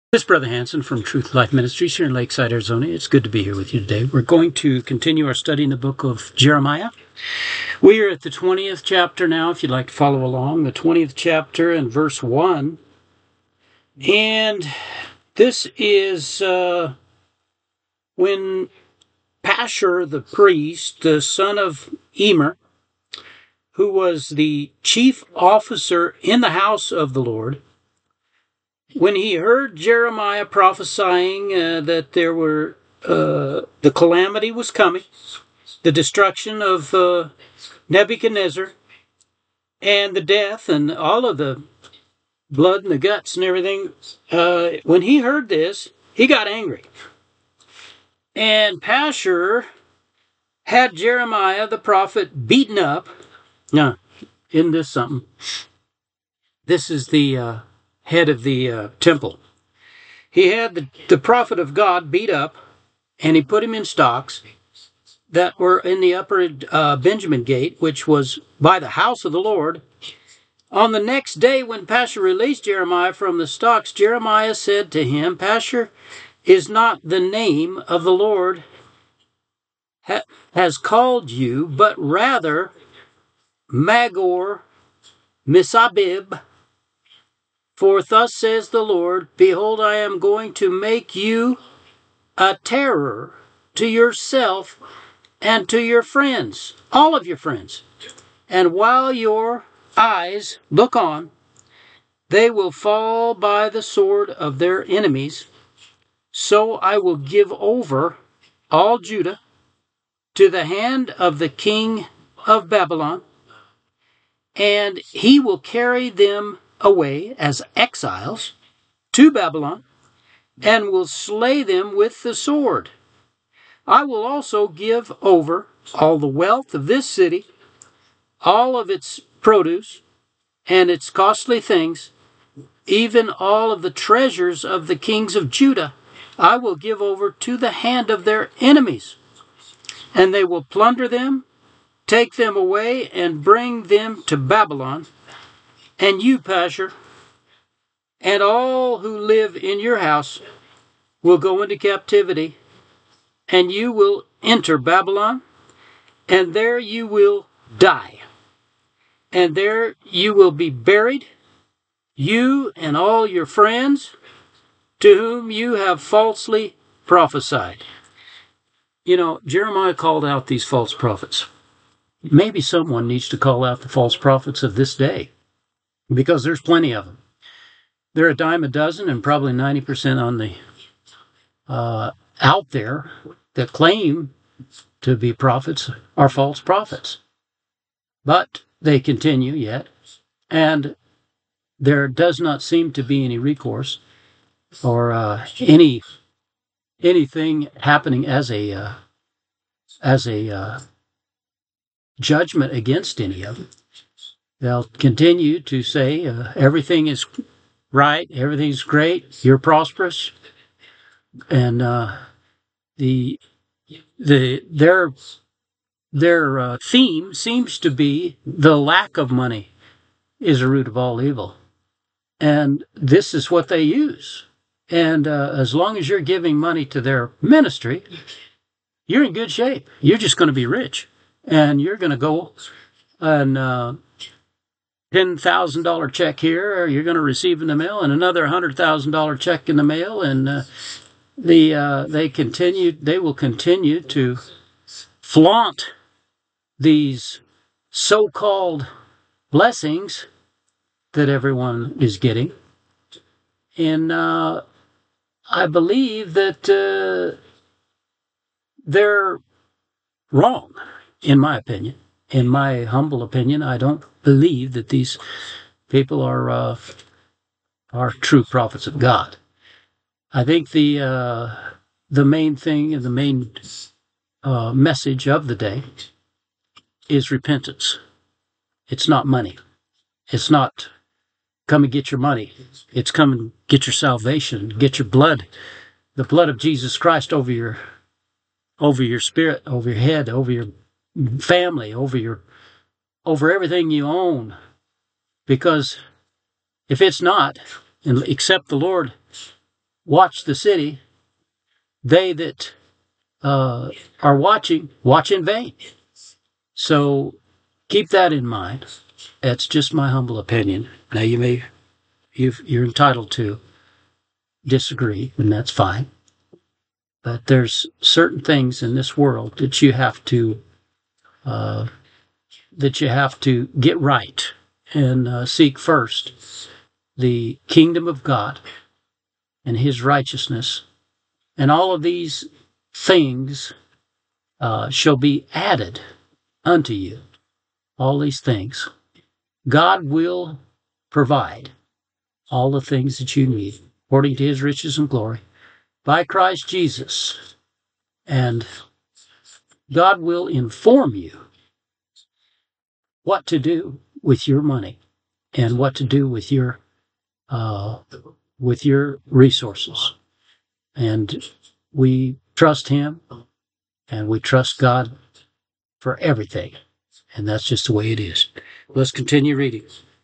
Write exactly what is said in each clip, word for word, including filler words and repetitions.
This is Brother Hanson from Truth Life Ministries here in Lakeside, Arizona. It's good to be here with you today. We're going to continue our study in the book of Jeremiah. We are at the twentieth chapter now, if you'd like to follow along. The twentieth chapter and verse one. And this is uh, when Pashur the priest, the son of Emer, who was the chief officer in the house of the Lord, when he heard Jeremiah prophesying uh, that there were uh, the calamity was coming, the destruction of uh, Nebuchadnezzar, and the death and all of the blood and the guts and everything, uh, when he heard this, he got angry. And Pashur had Jeremiah the prophet beaten up. Now, isn't this something? This is the uh, head of the uh, temple. He had the, the prophet of God beat up, and he put him in stocks that were in the upper uh, Benjamin gate, which was by the house of the Lord. On the next day, when Pashur released Jeremiah from the stocks, Jeremiah said to him, Pashur is not the name of the Lord ha- has called you, but rather Magor Misabib. For thus says the Lord, behold, I am going to make you a terror to yourself and to your friends, all of your friends. And while your eyes look on, they will fall by the sword of their enemies. So I will give over all Judah to the hand of the king of Babylon, and he will carry them away as exiles to Babylon, and will slay them with the sword. I will also give over all the wealth of this city, all of its produce, and its costly things, even all of the treasures of the kings of Judah, I will give over to the hand of their enemies, and they will plunder them, take them away, and bring them to Babylon. And you, Pashur, and all who live in your house will go into captivity, and you will enter Babylon, and there you will die. And there you will be buried, you and all your friends, to whom you have falsely prophesied. You know, Jeremiah called out these false prophets. Maybe someone needs to call out the false prophets of this day, because there's plenty of them. They're a dime a dozen, and probably ninety percent on the uh, out there that claim to be prophets are false prophets. But they continue yet, and there does not seem to be any recourse or uh, any anything happening as a uh, as a uh, judgment against any of them. They'll continue to say uh, everything is right, everything's great, you're prosperous, and uh, the the their their uh, theme seems to be the lack of money is the root of all evil, and this is what they use. And uh, as long as you're giving money to their ministry, you're in good shape. You're just going to be rich, and you're going to go and uh, ten thousand dollars check here, or you're going to receive in the mail, and another one hundred thousand dollars check in the mail, and uh, the uh, they continue. They will continue to flaunt these so-called blessings that everyone is getting, and uh, I believe that uh, they're wrong, in my opinion. In my humble opinion, I don't believe that these people are uh, are true prophets of God. I think the uh, the main thing and the main uh, message of the day is repentance. It's not money. It's not come and get your money. It's come and get your salvation, get your blood, the blood of Jesus Christ over your over your spirit, over your head, over your family, over your over everything you own. Because if it's not, and except the Lord watch the city, they that uh, are watching, watch in vain. So keep that in mind. That's just my humble opinion. Now you may, you've, you're entitled to disagree, and that's fine. But there's certain things in this world that you have to uh, that you have to get right and uh, seek first the kingdom of God and His righteousness, and all of these things uh, shall be added unto you. All these things, God will provide all the things that you need according to His riches and glory by Christ Jesus, and God will inform you what to do with your money and what to do with your uh, with your resources. And we trust Him, and we trust God for everything, and that's just the way it is. Let's continue reading.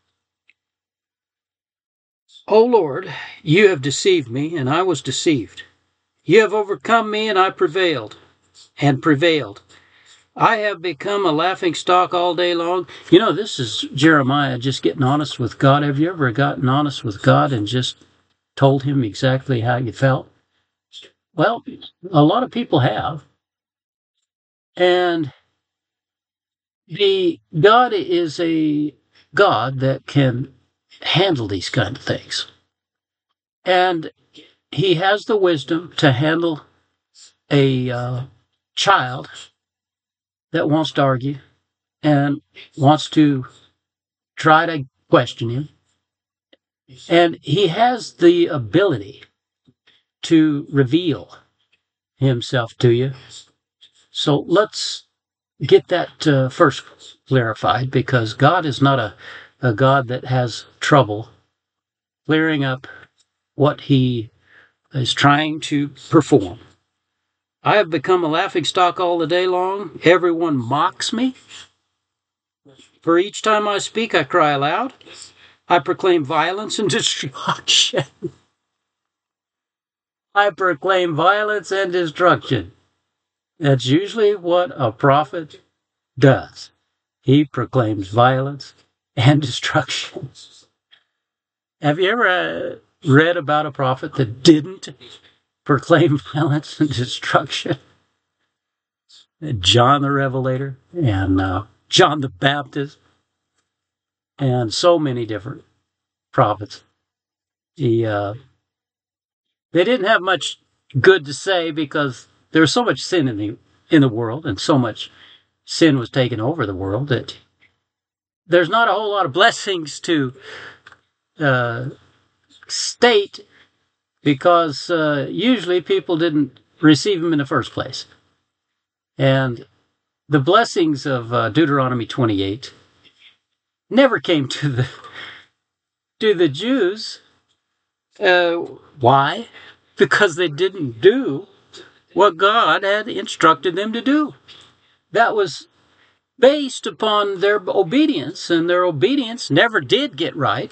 O Lord, you have deceived me, and I was deceived. You have overcome me, and I prevailed, and prevailed. I have become a laughing stock all day long. You know, this is Jeremiah just getting honest with God. Have you ever gotten honest with God and just told Him exactly how you felt? Well, a lot of people have. And the God is a God that can handle these kind of things. And He has the wisdom to handle a uh, child that wants to argue and wants to try to question Him. And He has the ability to reveal Himself to you. So let's get that uh, first clarified, because God is not a, a God that has trouble clearing up what He is trying to perform. I have become a laughingstock all the day long. Everyone mocks me. For each time I speak, I cry aloud. I proclaim violence and destruction. I proclaim violence and destruction. That's usually what a prophet does. He proclaims violence and destruction. Have you ever uh, read about a prophet that didn't proclaim violence and destruction? John the Revelator and uh, John the Baptist and so many different prophets. He, uh, they didn't have much good to say because there was so much sin in the in the world, and so much sin was taking over the world that there's not a whole lot of blessings to uh, state, because uh, usually people didn't receive them in the first place. And the blessings of uh, Deuteronomy twenty-eight never came to the to the Jews. Uh, why? Because they didn't do what God had instructed them to do. That was based upon their obedience, and their obedience never did get right.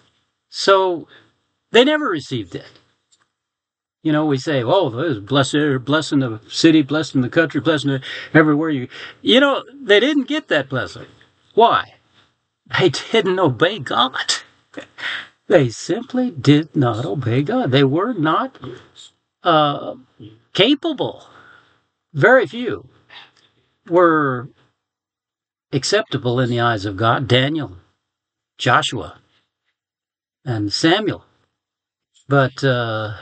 So they never received it. You know, we say, oh, blessing, blessing the city, blessing the country, blessing everywhere you... You know, they didn't get that blessing. Why? They didn't obey God. They simply did not obey God. They were not uh, capable. Very few were acceptable in the eyes of God. Daniel, Joshua, and Samuel. But uh,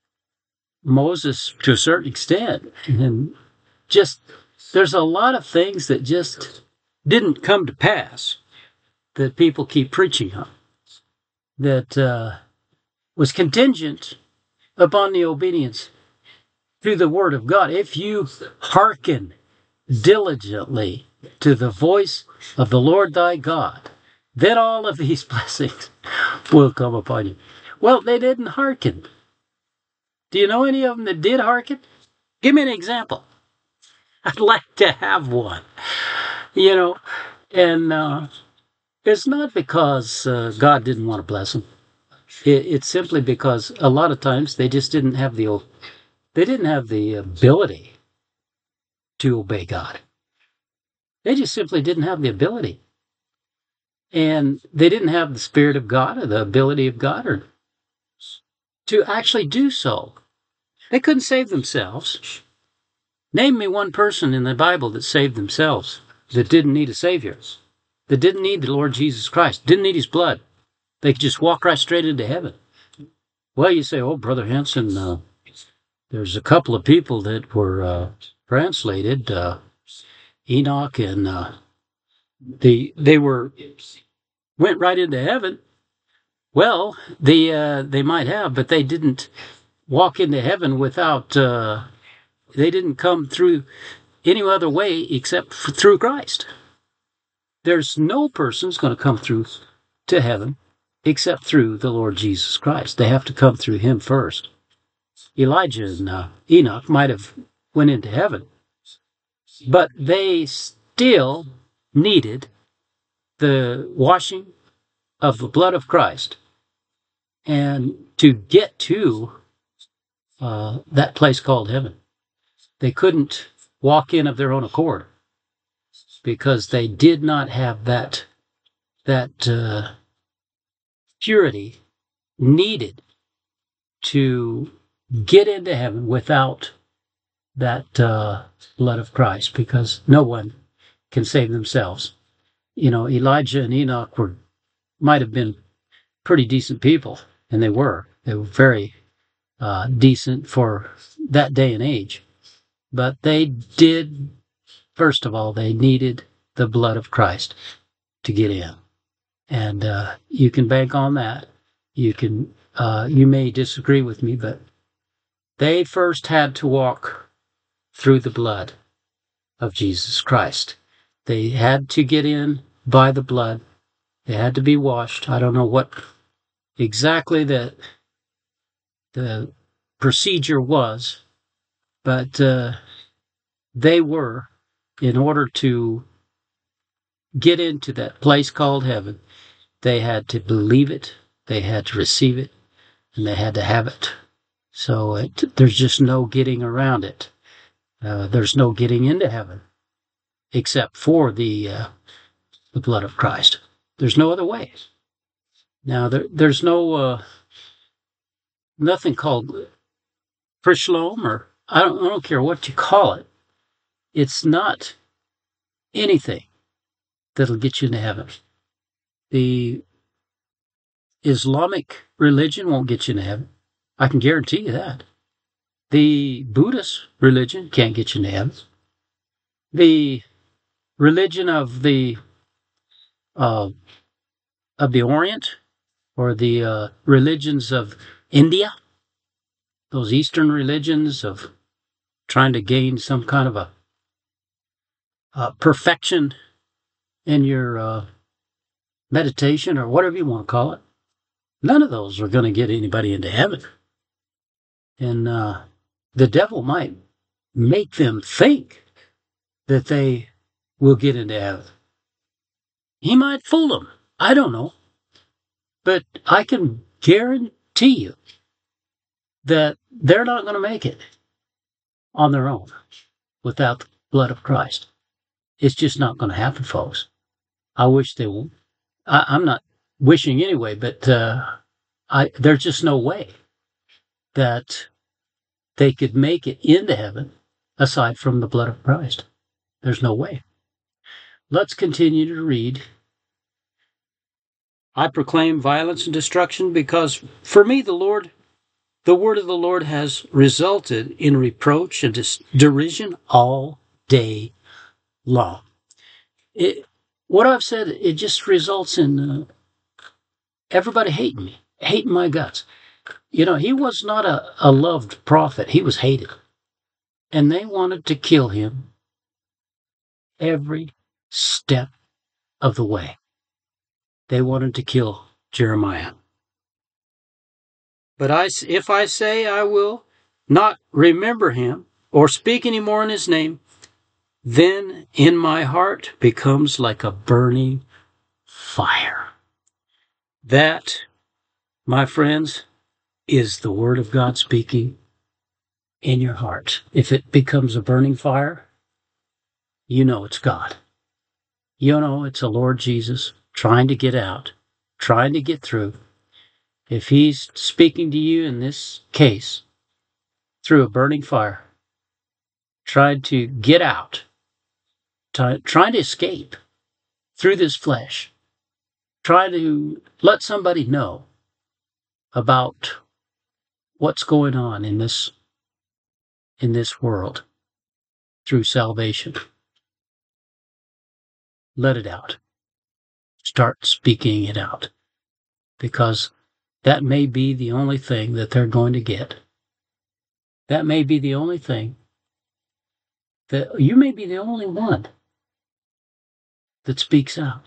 Moses, to a certain extent, and just, there's a lot of things that just didn't come to pass that people keep preaching on, that uh, was contingent upon the obedience to the Word of God. If you hearken diligently to the voice of the Lord thy God, then all of these blessings will come upon you. Well, they didn't hearken. Do you know any of them that did hearken? Give me an example. I'd like to have one. You know, and uh, it's not because uh, God didn't want to bless them. It, it's simply because a lot of times they just didn't have the they didn't have the ability to obey God. They just simply didn't have the ability. And they didn't have the Spirit of God or the ability of God or to actually do so. They couldn't save themselves. Name me one person in the Bible that saved themselves, that didn't need a Savior, that didn't need the Lord Jesus Christ, didn't need His blood. They could just walk right straight into heaven. Well, you say, oh, Brother Hanson, uh, there's a couple of people that were uh, translated, uh, Enoch and uh, the they were went right into heaven. Well, they uh, they might have, but they didn't walk into heaven without. Uh, they didn't come through any other way except for, through Christ. There's no person's going to come through to heaven except through the Lord Jesus Christ. They have to come through Him first. Elijah and uh, Enoch might have went into heaven, but they still needed the washing of the blood of Christ and to get to uh, that place called heaven. They couldn't walk in of their own accord because they did not have that that uh, purity needed to get into heaven without that uh, blood of Christ, because no one can save themselves. You know, Elijah and Enoch were might have been pretty decent people, and they were. They were very uh, decent for that day and age. But they did, first of all, they needed the blood of Christ to get in. And uh, you can bank on that. You can, uh, you may disagree with me, but they first had to walk through the blood of Jesus Christ. They had to get in by the blood. They had to be washed. I don't know what exactly the the procedure was, but uh, they were, in order to get into that place called heaven, they had to believe it, they had to receive it, and they had to have it. So it, there's just no getting around it. Uh, there's no getting into heaven except for the uh, the blood of Christ. There's no other way. Now there, there's no uh, nothing called Prishlom, or I don't I don't care what you call it. It's not anything that'll get you into heaven. The Islamic religion won't get you into heaven. I can guarantee you that. The Buddhist religion can't get you into heaven. The religion of the uh, of the Orient, or the uh, religions of India, those Eastern religions of trying to gain some kind of a uh, perfection in your uh, meditation, or whatever you want to call it, none of those are going to get anybody into heaven. And uh, the devil might make them think that they will get into heaven. He might fool them. I don't know. But I can guarantee you that they're not going to make it on their own without the blood of Christ. It's just not going to happen, folks. I wish they would. I, I'm not wishing anyway, but uh, I, there's just no way that they could make it into heaven aside from the blood of Christ. There's no way. Let's continue to read. I proclaim violence and destruction because for me the Lord, the word of the Lord has resulted in reproach and dis- derision all day long. It, what I've said, it just results in uh, everybody hating me, hating my guts. You know, he was not a, a loved prophet. He was hated. And they wanted to kill him every step of the way. They wanted to kill Jeremiah. But I, if I say I will not remember him or speak any more in his name, then in my heart becomes like a burning fire. That my friends, is the Word of God speaking in your heart. If it becomes a burning fire, you know it's God. You know it's the Lord Jesus trying to get out, trying to get through. If He's speaking to you in this case through a burning fire, trying to get out, try, trying to escape through this flesh, trying to let somebody know about what's going on in this in this world through salvation. Let it out. Start speaking it out, because that may be the only thing that they're going to get. That may be the only thing that you may be the only one that speaks out,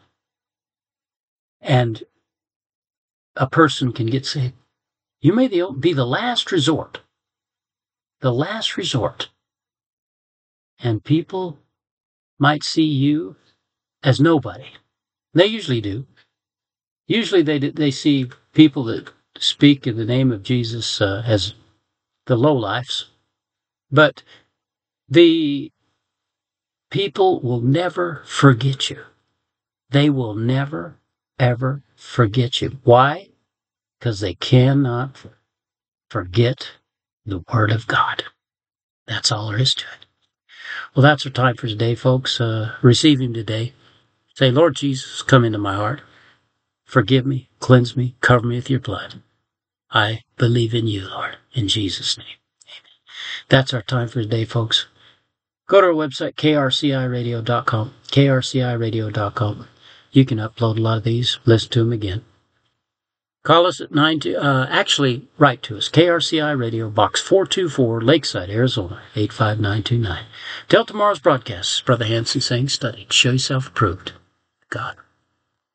and a person can get saved. You may be the last resort, the last resort, and people might see you as nobody. They usually do. Usually they they see people that speak in the name of Jesus uh, as the lowlifes, but the people will never forget you. They will never, ever forget you. Why? Because they cannot forget the Word of God. That's all there is to it. Well, that's our time for today, folks. Uh, receive Him today. Say, Lord Jesus, come into my heart. Forgive me, cleanse me, cover me with your blood. I believe in you, Lord, in Jesus' name. Amen. That's our time for today, folks. Go to our website, K R C I radio dot com, K R C I radio dot com. You can upload a lot of these, listen to them again. Call us at nine two, uh, actually, write to us, K R C I Radio, Box four two four, Lakeside, Arizona, eight five nine two nine. Till tomorrow's broadcast, Brother Hanson saying, study, show yourself approved. God.